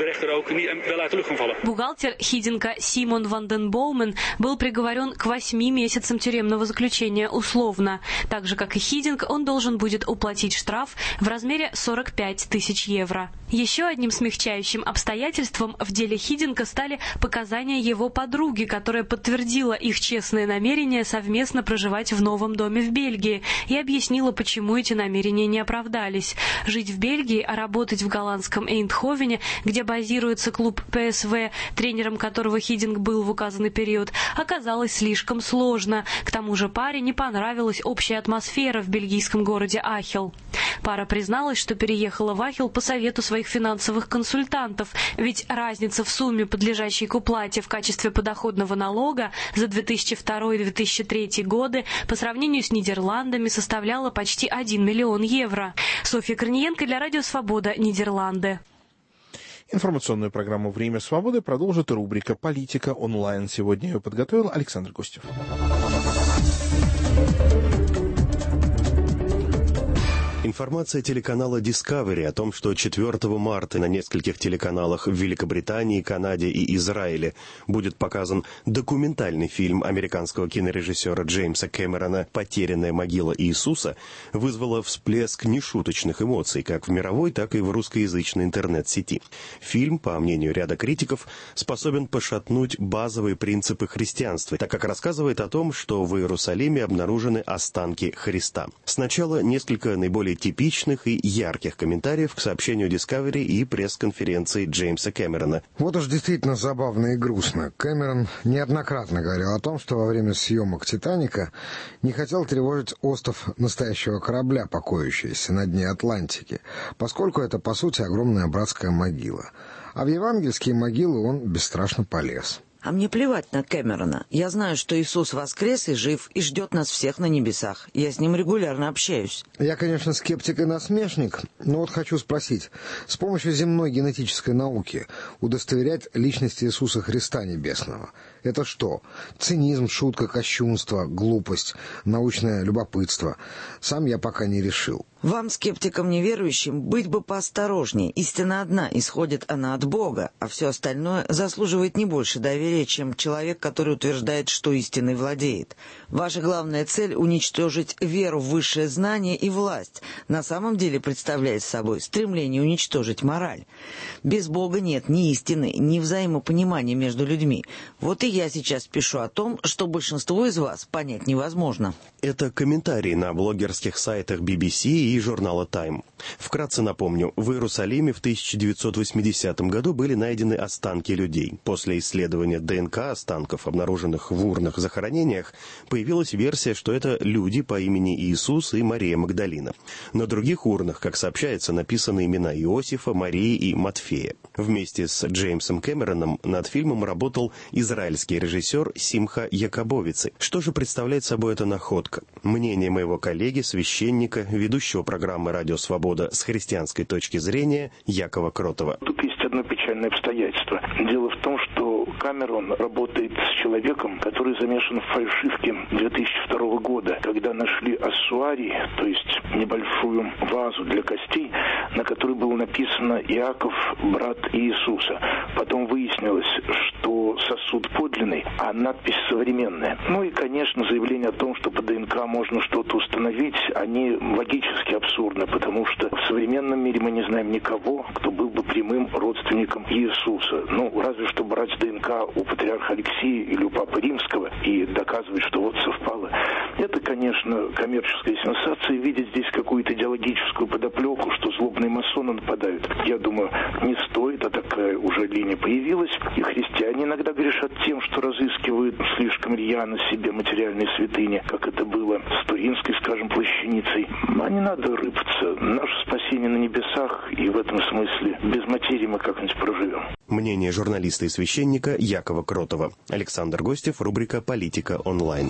Бухгалтер Хидинка Симон Ван ден Боумен был приговорен к 8 месяцам тюремного заключения условно. Так же, как и Хидинк, он должен будет уплатить штраф в размере 45 тысяч евро. Еще одним смягчающим обстоятельством в деле Хидинка стали показания его подруги, которая подтвердила их честное намерение совместно проживать в новом доме в Бельгии и объяснила, почему эти намерения не оправдались. Жить в Бельгии, а работать в голландском Эйндховене где базируется клуб ПСВ, тренером которого Хидинг был в указанный период, оказалось слишком сложно. К тому же паре не понравилась общая атмосфера в бельгийском городе Ахел. Пара призналась, что переехала в Ахел по совету своих финансовых консультантов, ведь разница в сумме, подлежащей к уплате в качестве подоходного налога за 2002 и 2003 годы по сравнению с Нидерландами составляла почти 1 миллион евро. Софья Корниенко для Радио Свобода, Нидерланды. Информационную программу «Время свободы» продолжит рубрика «Политика онлайн». Сегодня ее подготовил Александр Гостев. Информация телеканала Discovery о том, что 4 марта на нескольких телеканалах в Великобритании, Канаде и Израиле будет показан документальный фильм американского кинорежиссера Джеймса Кэмерона «Потерянная могила Иисуса», вызвала всплеск нешуточных эмоций как в мировой, так и в русскоязычной интернет-сети. Фильм, по мнению ряда критиков, способен пошатнуть базовые принципы христианства, так как рассказывает о том, что в Иерусалиме обнаружены останки Христа. Сначала несколько наиболее типичных и ярких комментариев к сообщению Discovery и пресс-конференции Джеймса Кэмерона. Вот уж действительно забавно и грустно. Кэмерон неоднократно говорил о том, что во время съемок «Титаника» не хотел тревожить остов настоящего корабля, покоящегося на дне Атлантики, поскольку это, по сути, огромная братская могила. А в евангельские могилы он бесстрашно полез. А мне плевать на Кэмерона. Я знаю, что Иисус воскрес и жив, и ждет нас всех на небесах. Я с ним регулярно общаюсь. Я, конечно, скептик и насмешник, но вот хочу спросить. С помощью земной генетической науки удостоверять личность Иисуса Христа Небесного — это что? Цинизм, шутка, кощунство, глупость, научное любопытство? Сам я пока не решил. Вам, скептикам неверующим, быть бы поосторожнее. Истина одна, исходит она от Бога, а все остальное заслуживает не больше доверия, чем человек, который утверждает, что истиной владеет. Ваша главная цель — уничтожить веру в высшее знание и власть. На самом деле представляет собой стремление уничтожить мораль. Без Бога нет ни истины, ни взаимопонимания между людьми. Вот и я сейчас пишу о том, что большинству из вас понять невозможно. Это комментарии на блогерских сайтах BBC и журнала Time. Вкратце напомню, в Иерусалиме в 1980 году были найдены останки людей. После исследования ДНК останков, обнаруженных в урнах захоронениях, появилась версия, что это люди по имени Иисус и Мария Магдалина. На других урнах, как сообщается, написаны имена Иосифа, Марии и Матфея. Вместе с Джеймсом Кэмероном над фильмом работал израильский режиссер Симха Якобовицы. Что же представляет собой эта находка? Мнение моего коллеги, священника, ведущего программы «Радио Свобода» с христианской точки зрения Якова Кротова. Тут есть одно печальное обстоятельство. Дело в том, что Камерон работает с человеком, который замешан в фальшивке 2002 года, когда нашли ассуарий, то есть небольшую вазу для костей, на которой было написано «Иаков, брат Иисуса». Потом выяснилось, что сосуд подлинный, а надпись современная. Ну и, конечно, заявление о том, что по ДНК можно что-то установить, они логически абсурдны, потому что в современном мире мы не знаем никого, кто был бы прямым родственником Иисуса. Ну, разве что брать ДНК у патриарха Алексия или у Папы Римского и доказывать, что вот совпало. Это, конечно, коммерческая сенсация. Видеть здесь какую-то идеологическую подоплеку, что злобные масоны нападают, я думаю, не стоит, а такая уже линия появилась. И христиане иногда грешат тем, что разыскивают слишком рьяно себе материальные святыни, как это было с Туринской, скажем, плащаницей. А не надо рыпаться. Наше спасение на небесах, и в этом смысле без материи мы как-нибудь проживем. Мнение журналиста и священника Якова Кротова. Александр Гостев, рубрика «Политика онлайн».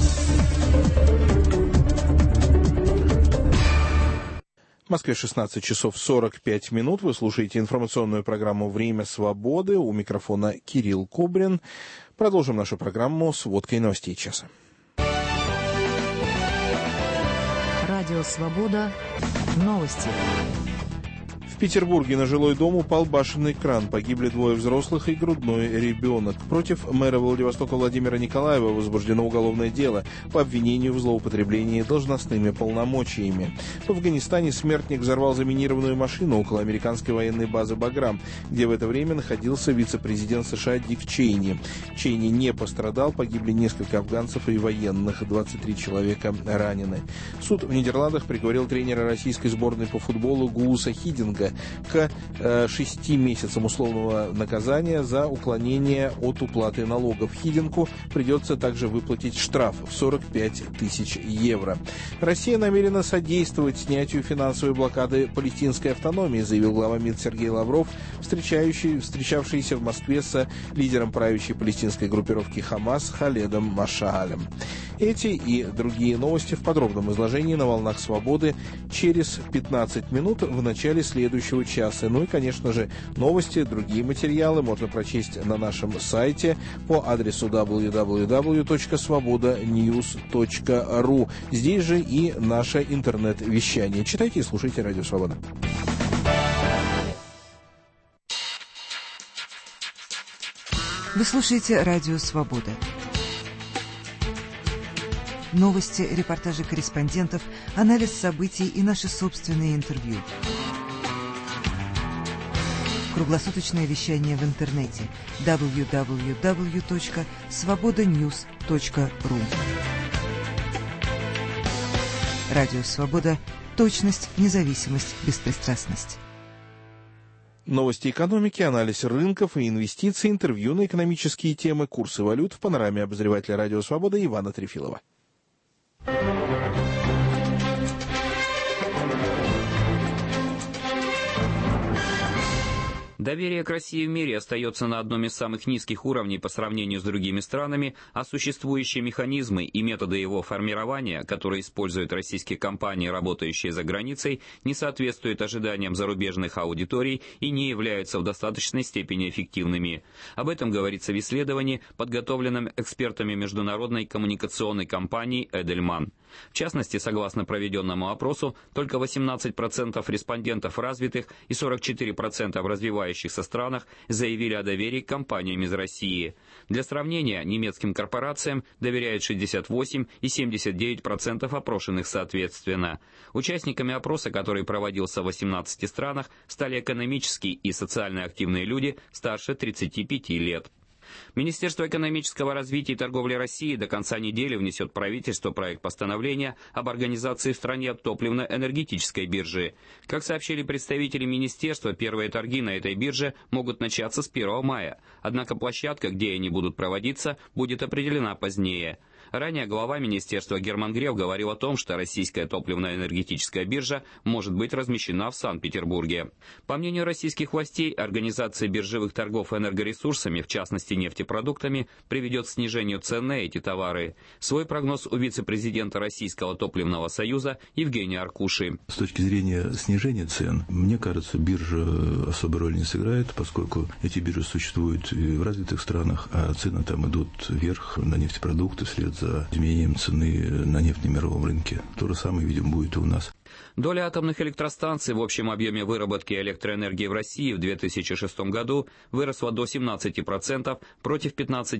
В Москве 16 часов 45 минут. Вы слушаете информационную программу «Время свободы». У микрофона Кирилл Кобрин. Продолжим нашу программу с водкой новостей часа. Радио «Свобода». Новости. В Петербурге на жилой дом упал башенный кран. Погибли 2 взрослых и грудной ребенок. Против мэра Владивостока Владимира Николаева возбуждено уголовное дело по обвинению в злоупотреблении должностными полномочиями. В Афганистане смертник взорвал заминированную машину около американской военной базы «Баграм», где в это время находился вице-президент США Дик Чейни. Чейни не пострадал, погибли несколько афганцев и военных, 23 человека ранены. Суд в Нидерландах приговорил тренера российской сборной по футболу Гууса Хидинга к 6 месяцам условного наказания за уклонение от уплаты налогов. Хидинку придется также выплатить штраф в 45 тысяч евро. Россия намерена содействовать снятию финансовой блокады палестинской автономии, заявил глава МИД Сергей Лавров, встречавшийся в Москве с лидером правящей палестинской группировки «Хамас» Халедом Машаалем. Эти и другие новости в подробном изложении на «Волнах Свободы» через 15 минут в начале следующего часа. Ну и, конечно же, новости, другие материалы можно прочесть на нашем сайте по адресу www.svobodanews.ru. Здесь же и наше интернет-вещание. Читайте и слушайте Радио Свобода. Вы слушаете Радио Свобода. Новости, репортажи корреспондентов, анализ событий и наши собственные интервью. Круглосуточное вещание в интернете www.svobodanews.ru. Радио Свобода. Точность, независимость, беспристрастность. Новости экономики, анализ рынков и инвестиций, интервью на экономические темы, курсы валют в панораме обозревателя Радио Свобода Ивана Трефилова. Доверие к России в мире остается на одном из самых низких уровней по сравнению с другими странами, а существующие механизмы и методы его формирования, которые используют российские компании, работающие за границей, не соответствуют ожиданиям зарубежных аудиторий и не являются в достаточной степени эффективными. Об этом говорится в исследовании, подготовленном экспертами международной коммуникационной компании «Эдельман». В частности, согласно проведенному опросу, только 18% респондентов в развитых и 44% в развивающихся странах заявили о доверии к компаниям из России. Для сравнения, немецким корпорациям доверяют 68% и 79% опрошенных соответственно. Участниками опроса, который проводился в 18 странах, стали экономически и социально активные люди старше 35 лет. Министерство экономического развития и торговли России до конца недели внесет в правительство проект постановления об организации в стране топливно-энергетической биржи. Как сообщили представители министерства, первые торги на этой бирже могут начаться с 1 мая. Однако площадка, где они будут проводиться, будет определена позднее. Ранее глава министерства Герман Греф говорил о том, что российская топливно-энергетическая биржа может быть размещена в Санкт-Петербурге. По мнению российских властей, организация биржевых торгов энергоресурсами, в частности нефтепродуктами, приведет к снижению цен на эти товары. Свой прогноз у вице-президента Российского топливного союза Евгения Аркуши. С точки зрения снижения цен, мне кажется, биржа особой роли не сыграет, поскольку эти биржи существуют и в развитых странах, а цены там идут вверх на нефтепродукты вслед за изменением цены на нефть на мировом рынке. То же самое, видимо, будет и у нас. Доля атомных электростанций в общем объеме выработки электроэнергии в России в 2006 году выросла до 17% против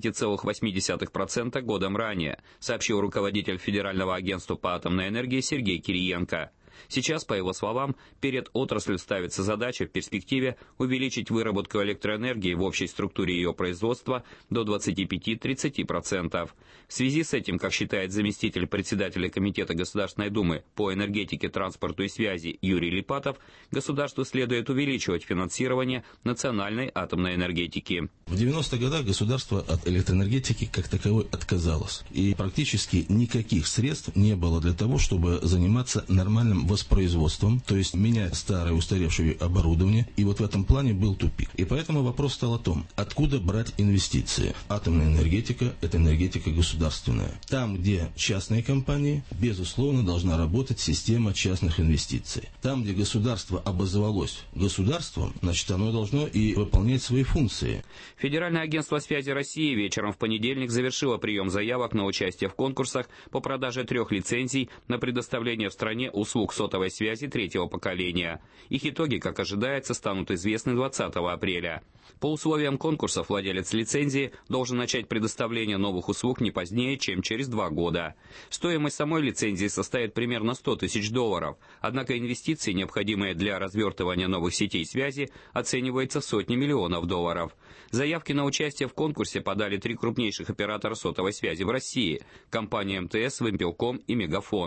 15,8% годом ранее, сообщил руководитель Федерального агентства по атомной энергии Сергей Кириенко. Сейчас, по его словам, перед отраслью ставится задача в перспективе увеличить выработку электроэнергии в общей структуре ее производства до 25-30%. В связи с этим, как считает заместитель председателя Комитета Государственной Думы по энергетике, транспорту и связи Юрий Липатов, государству следует увеличивать финансирование национальной атомной энергетики. В 90-х годах государство от электроэнергетики как таковой отказалось. И практически никаких средств не было для того, чтобы заниматься нормальным воспроизводством, то есть менять старое устаревшее оборудование, и вот в этом плане был тупик. И поэтому вопрос стал о том, откуда брать инвестиции. Атомная энергетика – это энергетика государственная. Там, где частные компании, безусловно, должна работать система частных инвестиций. Там, где государство обозвалось государством, значит, оно должно и выполнять свои функции. Федеральное агентство связи России вечером в понедельник завершило прием заявок на участие в конкурсах по продаже 3 лицензий на предоставление в стране услуг сотовой связи 3-го поколения. Их итоги, как ожидается, станут известны 20 апреля. По условиям конкурсов владелец лицензии должен начать предоставление новых услуг не позднее, чем через 2 года. Стоимость самой лицензии составит примерно $100 тысяч, однако инвестиции, необходимые для развертывания новых сетей связи, оцениваются в сотни миллионов долларов. Заявки на участие в конкурсе подали 3 крупнейших оператора сотовой связи в России – компании МТС, Вимпелком и Мегафон.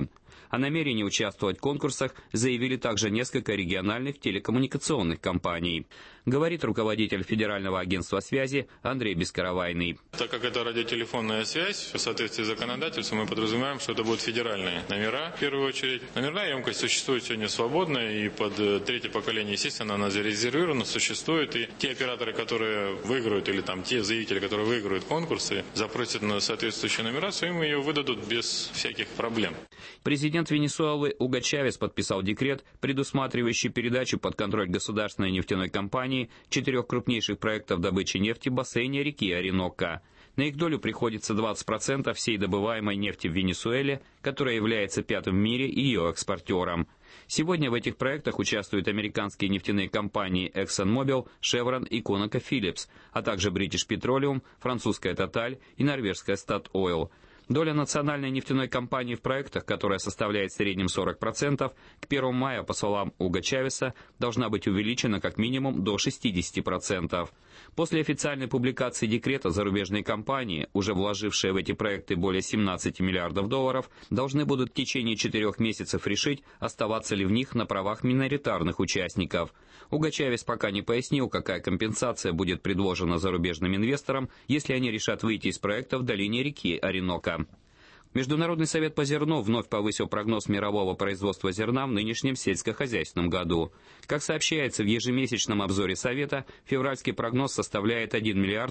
О намерении участвовать в конкурсах заявили также несколько региональных телекоммуникационных компаний. Говорит руководитель Федерального агентства связи Андрей Бескаравайный. Так как это радиотелефонная связь, в соответствии с законодательством мы подразумеваем, что это будут федеральные номера, в первую очередь. Номерная емкость существует сегодня свободно, и под третье поколение, естественно, она зарезервирована, существует. И те операторы, которые выиграют, или там те заявители, которые выиграют конкурсы, запросят на соответствующую нумерацию, им ее выдадут без всяких проблем. Президент Венесуэлы Уго Чавес подписал декрет, предусматривающий передачу под контроль государственной нефтяной компании 4 крупнейших проектов добычи нефти в бассейне реки Ориноко. На их долю приходится 20% всей добываемой нефти в Венесуэле, которая является 5-м в мире ее экспортером. Сегодня в этих проектах участвуют американские нефтяные компании ExxonMobil, Chevron и ConocoPhillips, а также British Petroleum, французская Total и норвежская Statoil. Доля национальной нефтяной компании в проектах, которая составляет в среднем 40%, к 1 мая, по словам Уго Чавеса, должна быть увеличена как минимум до 60%. После официальной публикации декрета зарубежные компании, уже вложившие в эти проекты более 17 миллиардов долларов, должны будут в течение 4 месяцев решить, оставаться ли в них на правах миноритарных участников. Уго Чавес пока не пояснил, какая компенсация будет предложена зарубежным инвесторам, если они решат выйти из проекта в долине реки Ориноко. Международный совет по зерну вновь повысил прогноз мирового производства зерна в нынешнем сельскохозяйственном году. Как сообщается в ежемесячном обзоре Совета, февральский прогноз составляет 1 миллиард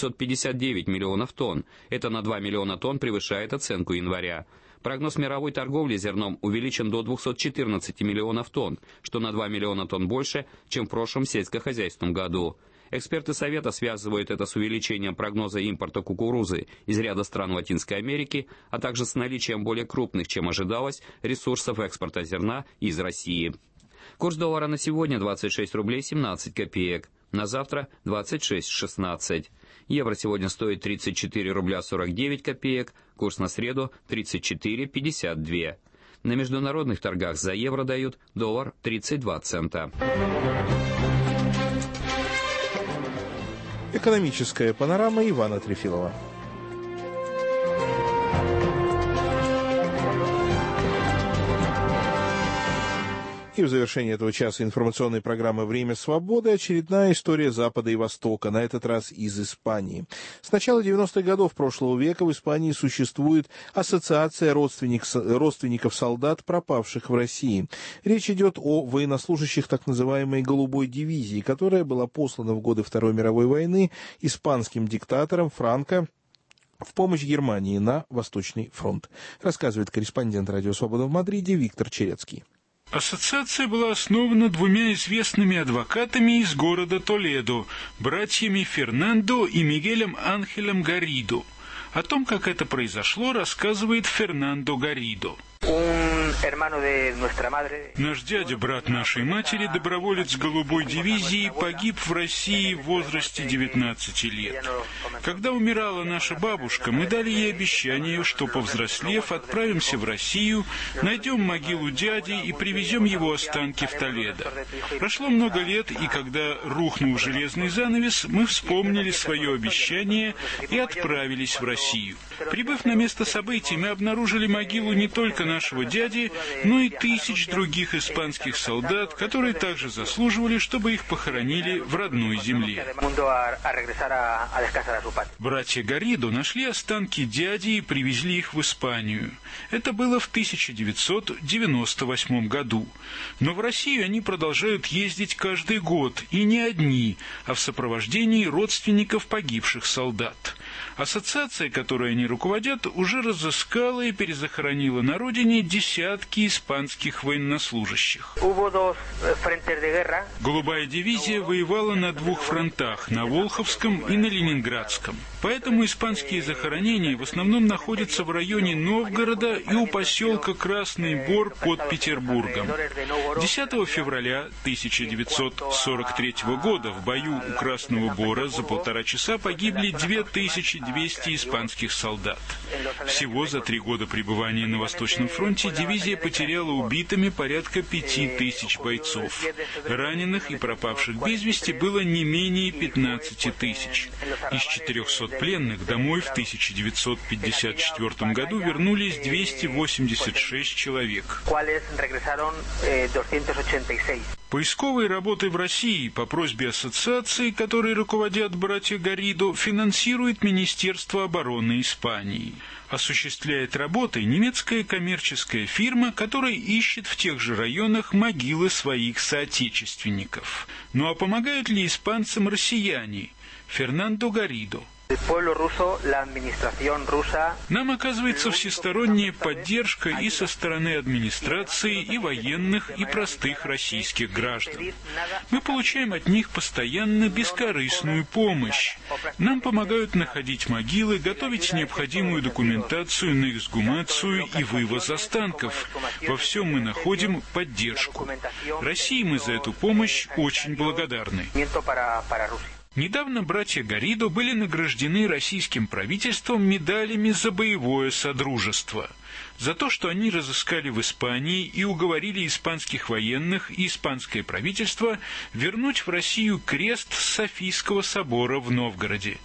559 миллионов тонн. Это на 2 миллиона тонн превышает оценку января. Прогноз мировой торговли зерном увеличен до 214 миллионов тонн, что на 2 миллиона тонн больше, чем в прошлом сельскохозяйственном году. Эксперты Совета связывают это с увеличением прогноза импорта кукурузы из ряда стран Латинской Америки, а также с наличием более крупных, чем ожидалось, ресурсов экспорта зерна из России. Курс доллара на сегодня 26 рублей 17 копеек, на завтра 26,16. Евро сегодня стоит 34 рубля 49 копеек, курс на среду 34,52. На международных торгах за евро дают доллар 32 цента. Экономическая панорама Ивана Трефилова. И в завершении этого часа информационной программы «Время свободы» очередная история Запада и Востока, на этот раз из Испании. С начала 90-х годов прошлого века в Испании существует Ассоциация родственников солдат, пропавших в России. Речь идет о военнослужащих так называемой «Голубой дивизии», которая была послана в годы Второй мировой войны испанским диктатором Франко в помощь Германии на Восточный фронт. Рассказывает корреспондент «Радио Свобода» в Мадриде Виктор Черецкий. Ассоциация была основана двумя известными адвокатами из города Толедо, братьями Фернандо и Мигелем Анхелем Гарридо. О том, как это произошло, рассказывает Фернандо Гарридо. Наш дядя, брат нашей матери, доброволец голубой дивизии, погиб в России в возрасте 19 лет. Когда умирала наша бабушка, мы дали ей обещание, что, повзрослев, отправимся в Россию, найдем могилу дяди и привезем его останки в Толедо. Прошло много лет, и когда рухнул железный занавес, мы вспомнили свое обещание и отправились в Россию. Прибыв на место событий, мы обнаружили могилу не только нашего дяди, но и тысяч других испанских солдат, которые также заслуживали, чтобы их похоронили в родной земле. Братья Гарридо нашли останки дяди и привезли их в Испанию. Это было в 1998 году. Но в Россию они продолжают ездить каждый год, и не одни, а в сопровождении родственников погибших солдат. Ассоциация, которой они руководят, уже разыскала и перезахоронила на родине десятки испанских военнослужащих. Голубая дивизия воевала на двух фронтах, на Волховском и на Ленинградском. Поэтому испанские захоронения в основном находятся в районе Новгорода и у поселка Красный Бор под Петербургом. 10 февраля 1943 года в бою у Красного Бора за 1,5 часа погибли 2900 200 испанских солдат. Всего за 3 года пребывания на Восточном фронте дивизия потеряла убитыми порядка 5000 бойцов. Раненых и пропавших без вести было не менее 15 тысяч. Из 400 пленных домой в 1954 году вернулись 286 человек. Поисковые работы в России по просьбе ассоциации, которой руководят братья Гаридо, финансирует Министерство обороны Испании. Осуществляет работы немецкая коммерческая фирма, которая ищет в тех же районах могилы своих соотечественников. Ну а помогают ли испанцам россияне? Фернандо Гаридо. Нам оказывается всесторонняя поддержка и со стороны администрации, и военных, и простых российских граждан. Мы получаем от них постоянно бескорыстную помощь. Нам помогают находить могилы, готовить необходимую документацию на эксгумацию и вывоз останков. Во всем мы находим поддержку. России мы за эту помощь очень благодарны. Недавно братья Гаридо были награждены российским правительством медалями за боевое содружество. За то, что они разыскали в Испании и уговорили испанских военных и испанское правительство вернуть в Россию крест с Софийского собора в Новгороде.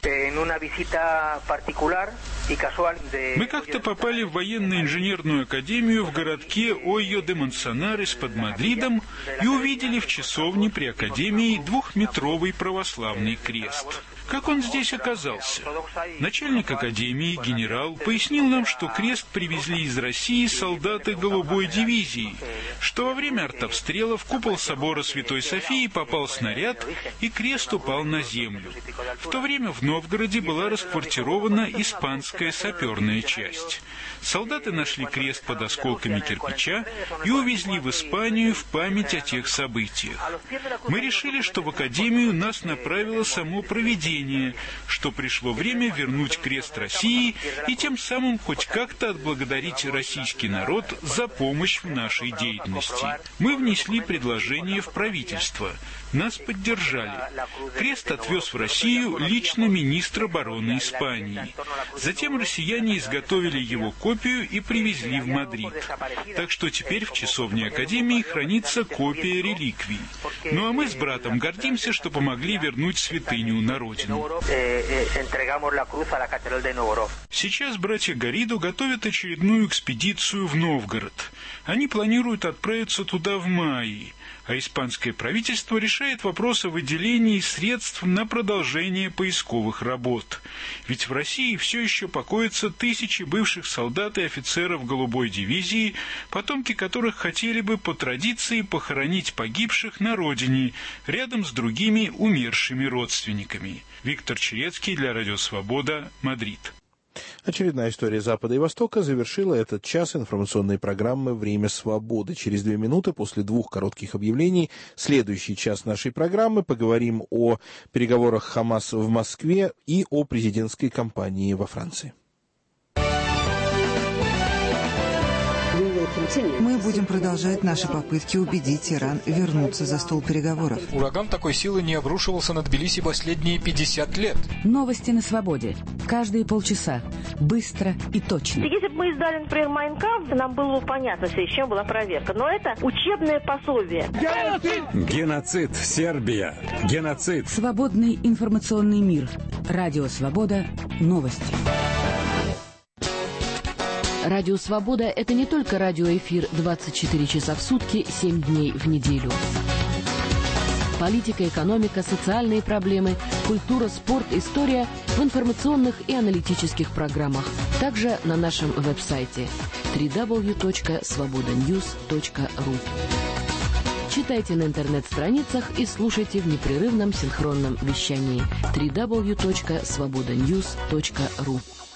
Мы как-то попали в военно-инженерную академию в городке Ойо-де-Монсанарес под Мадридом и увидели в часовне при академии 2-метровый православный крест. Как он здесь оказался? Начальник академии, генерал, пояснил нам, что крест привезли из России солдаты голубой дивизии, что во время артобстрела в купол собора Святой Софии попал снаряд, и крест упал на землю. В то время в Новгороде была расквартирована испанская саперная часть. Солдаты нашли крест под осколками кирпича и увезли в Испанию в память о тех событиях. Мы решили, что в академию нас направило само провидение, что пришло время вернуть крест России и тем самым хоть как-то отблагодарить российский народ за помощь в нашей деятельности. Мы внесли предложение в правительство. Нас поддержали. Крест отвез в Россию лично министр обороны Испании. Затем россияне изготовили его копию и привезли в Мадрид. Так что теперь в часовне Академии хранится копия реликвий. Ну а мы с братом гордимся, что помогли вернуть святыню на родину. Сейчас братья Гаридо готовят очередную экспедицию в Новгород. Они планируют отправиться туда в мае. А испанское правительство решает вопрос о выделении средств на продолжение поисковых работ. Ведь в России все еще покоятся тысячи бывших солдат и офицеров голубой дивизии, потомки которых хотели бы по традиции похоронить погибших на родине, рядом с другими умершими родственниками. Виктор Черецкий для Радио Свобода, Мадрид. Очередная история Запада и Востока завершила этот час информационной программы «Время свободы». Через 2 минуты после 2 коротких объявлений следующий час нашей программы поговорим о переговорах Хамас в Москве и о президентской кампании во Франции. Мы будем продолжать наши попытки убедить Иран вернуться за стол переговоров. Ураган такой силы не обрушивался на Тбилиси последние 50 лет. Новости на свободе. Каждые полчаса. Быстро и точно. Если бы мы издали, например, «Майнкамп», нам было бы понятно, с чем была проверка. Но это учебное пособие. Геноцид. Сербия. Геноцид. Свободный информационный мир. Радио Свобода. Новости. Радио «Свобода» — это не только радиоэфир 24 часа в сутки, 7 дней в неделю. Политика, экономика, социальные проблемы, культура, спорт, история в информационных и аналитических программах. Также на нашем веб-сайте www.svobodanews.ru. Читайте на интернет-страницах и слушайте в непрерывном синхронном вещании www.svobodanews.ru.